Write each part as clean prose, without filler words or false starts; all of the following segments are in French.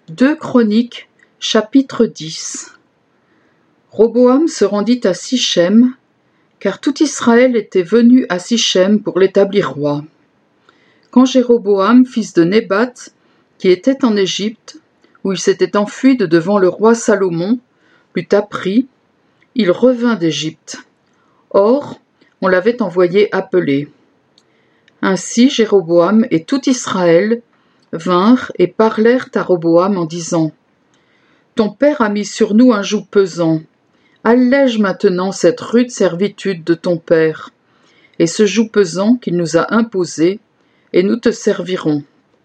2 Chroniques, chapitre 10. Roboam se rendit à Sichem, car tout Israël était venu à Sichem pour l'établir roi. Quand Jéroboam, fils de Nébat, qui était en Égypte, où il s'était enfui de devant le roi Salomon, l'eut appris, il revint d'Égypte. Or, on l'avait envoyé appeler. Ainsi Jéroboam et tout Israël vinrent et parlèrent à Roboam en disant : Ton père a mis sur nous un joug pesant. Allège maintenant cette rude servitude de ton père, et ce joug pesant qu'il nous a imposé, et nous te servirons.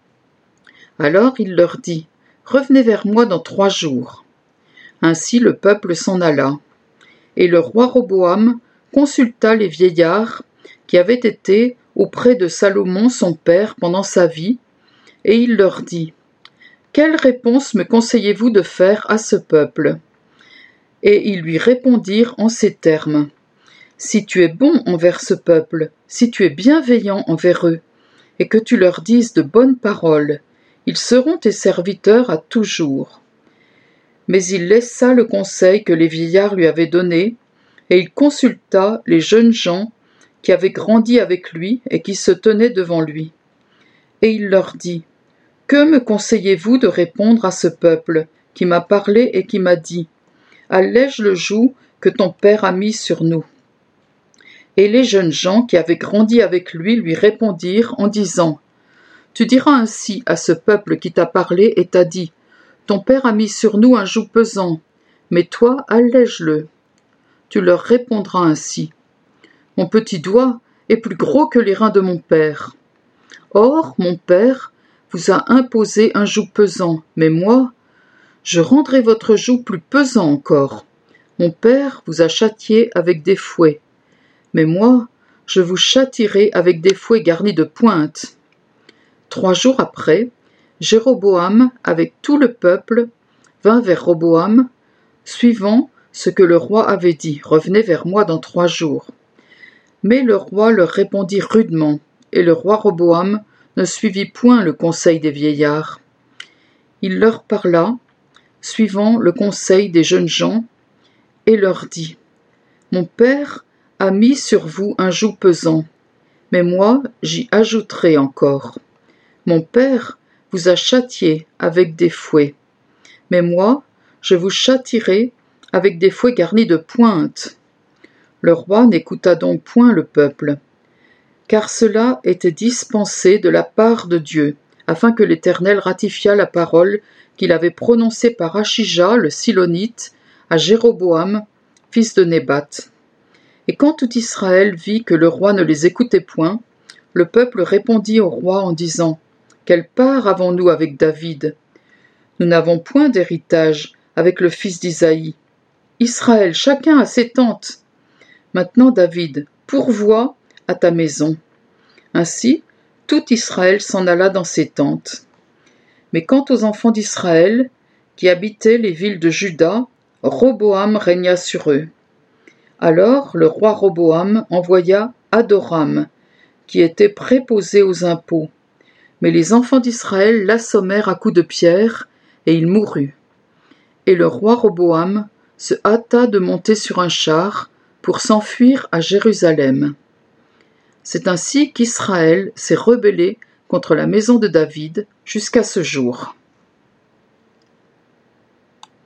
Alors il leur dit : Revenez vers moi dans 3 jours. Ainsi le peuple s'en alla. Et le roi Roboam consulta les vieillards qui avaient été auprès de Salomon son père pendant sa vie, et il leur dit : Quelle réponse me conseillez-vous de faire à ce peuple ? Et ils lui répondirent en ces termes : Si tu es bon envers ce peuple, si tu es bienveillant envers eux, et que tu leur dises de bonnes paroles, ils seront tes serviteurs à toujours. Mais il laissa le conseil que les vieillards lui avaient donné, et il consulta les jeunes gens qui avaient grandi avec lui et qui se tenaient devant lui. Et il leur dit : Que me conseillez-vous de répondre à ce peuple qui m'a parlé et qui m'a dit : Allège le joug que ton père a mis sur nous. Et les jeunes gens qui avaient grandi avec lui répondirent en disant : Tu diras ainsi à ce peuple qui t'a parlé et t'a dit : Ton père a mis sur nous un joug pesant, mais toi allège-le. Tu leur répondras ainsi : Mon petit doigt est plus gros que les reins de mon père. Or, mon père vous a imposé un joug pesant, mais moi, je rendrai votre joug plus pesant encore. Mon père vous a châtié avec des fouets, mais moi, je vous châtierai avec des fouets garnis de pointes. 3 jours après, Jéroboam, avec tout le peuple, vint vers Roboam, suivant ce que le roi avait dit : Revenez vers moi dans 3 jours. Mais le roi leur répondit rudement, et le roi Roboam ne suivit point le conseil des vieillards. Il leur parla, suivant le conseil des jeunes gens, et leur dit : Mon père a mis sur vous un joug pesant, mais moi j'y ajouterai encore. Mon père vous a châtié avec des fouets, mais moi je vous châtierai avec des fouets garnis de pointes. Le roi n'écouta donc point le peuple, car cela était dispensé de la part de Dieu, afin que l'Éternel ratifiât la parole qu'il avait prononcée par Achija le Silonite à Jéroboam, fils de Nébat. Et quand tout Israël vit que le roi ne les écoutait point, le peuple répondit au roi en disant : Quelle part avons-nous avec David ? Nous n'avons point d'héritage avec le fils d'Isaïe. Israël, chacun a ses tentes. Maintenant, David, pourvois à ta maison. Ainsi, tout Israël s'en alla dans ses tentes. Mais quant aux enfants d'Israël, qui habitaient les villes de Juda, Roboam régna sur eux. Alors le roi Roboam envoya Adoram, qui était préposé aux impôts. Mais les enfants d'Israël l'assommèrent à coups de pierre, et il mourut. Et le roi Roboam se hâta de monter sur un char pour s'enfuir à Jérusalem. C'est ainsi qu'Israël s'est rebellé contre la maison de David jusqu'à ce jour.